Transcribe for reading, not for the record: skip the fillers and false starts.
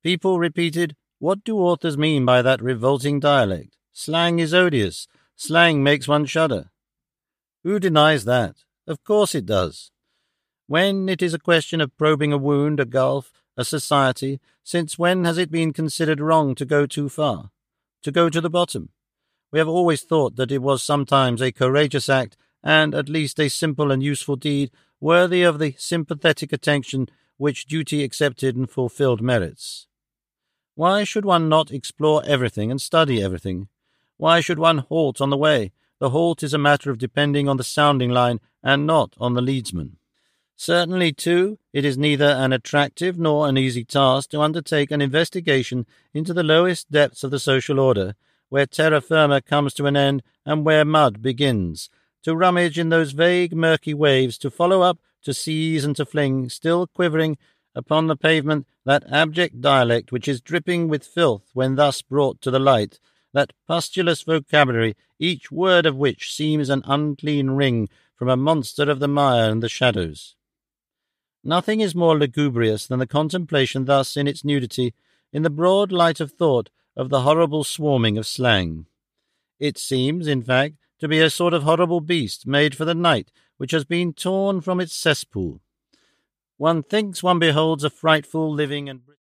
People repeated, "What do authors mean by that revolting dialect? Slang is odious. Slang makes one shudder." Who denies that? Of course it does. When it is a question of probing a wound, a gulf, a society, since when has it been considered wrong to go too far, to go to the bottom? We have always thought that it was sometimes a courageous act, and at least a simple and useful deed, worthy of the sympathetic attention which duty accepted and fulfilled merits. Why should one not explore everything and study everything? Why should one halt on the way? The halt is a matter of depending on the sounding line and not on the leadsman. Certainly, too, it is neither an attractive nor an easy task to undertake an investigation into the lowest depths of the social order, where terra firma comes to an end and where mud begins, to rummage in those vague, murky waves, to follow up, to seize and to fling, still quivering, upon the pavement, that abject dialect which is dripping with filth when thus brought to the light, that pustulous vocabulary, each word of which seems an unclean ring from a monster of the mire and the shadows. Nothing is more lugubrious than the contemplation thus in its nudity, in the broad light of thought, of the horrible swarming of slang. It seems, in fact, to be a sort of horrible beast made for the night, which has been torn from its cesspool. One thinks one beholds a frightful living and